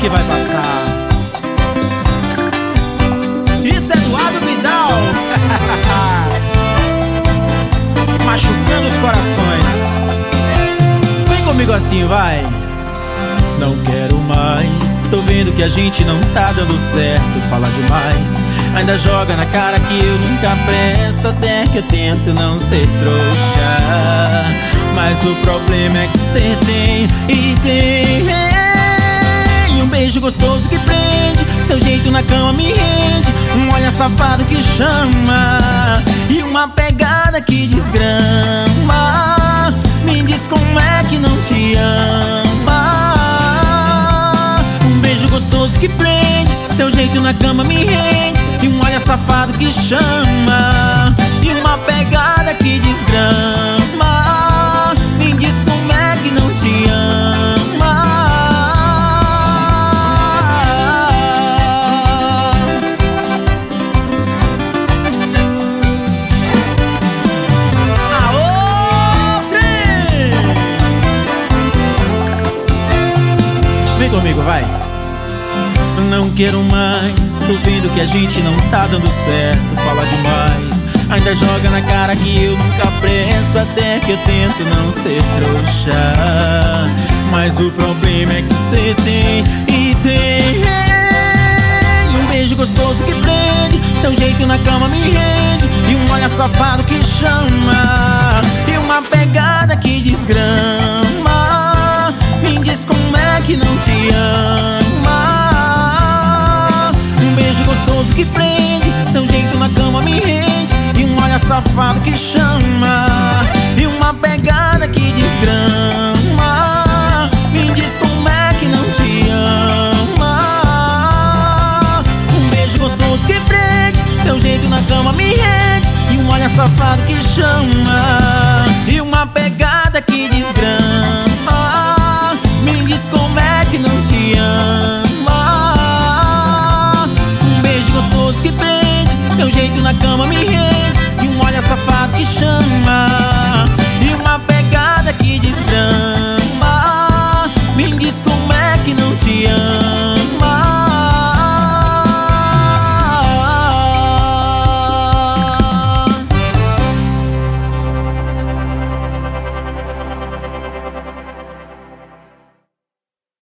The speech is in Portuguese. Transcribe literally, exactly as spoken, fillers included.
que vai passar. Isso é Eduardo Vidal. Machucando os corações. Vem comigo assim, vai. Não quero mais, tô vendo que a gente não tá dando certo. Fala demais, ainda joga na cara que eu nunca presto. Até que eu tento não ser trouxa, mas o problema é que cê tem e tem um beijo gostoso que prende, seu jeito na cama me rende, um olhar safado que chama e uma pegada que desgrama. Me diz como é que não te ama. Um beijo gostoso que prende, seu jeito na cama me rende, e um olhar safado que chama e uma pegada que desgrama. Me diz como é que não te ama. Aô, trem! Vem comigo, vai. Não quero mais, tô vendo que a gente não tá dando certo. Fala demais, ainda joga na cara que eu nunca presto. Até que eu tento não ser trouxa, mas o problema é que cê tem e tem um beijo gostoso que prende, seu jeito na cama me rende, e um olhar safado que chama e uma pegada que desgrama. Me diz como é que não te ama. Um beijo gostoso que prende, seu jeito na cama me rende, e um olhar safado que chama e uma pegada que desgrama. Me diz como é que não te ama. Um beijo gostoso que prende, seu jeito na cama me rende, e um olhar safado que chama e uma pegada que desgrama. Me diz como é que não te ama. Um beijo gostoso que prende, seu jeito na cama me rende, e um olhar safado que chama